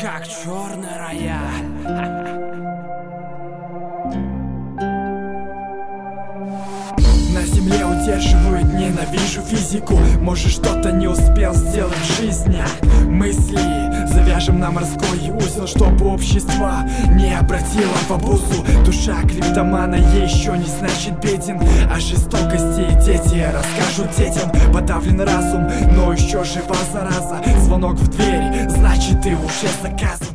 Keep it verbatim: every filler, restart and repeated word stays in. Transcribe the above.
как черный рояль. На земле удерживают, ненавижу физику. Может, что-то не успел сделать в жизни. Мысли завяжем на морской узел, чтобы общество не обратило в обузу. Душа клиптомана ей еще не значит беден. О жестокости дети расскажут детям. Подавлен разум, но еще жива зараза. Звонок в дверь, значит ты уже заказан.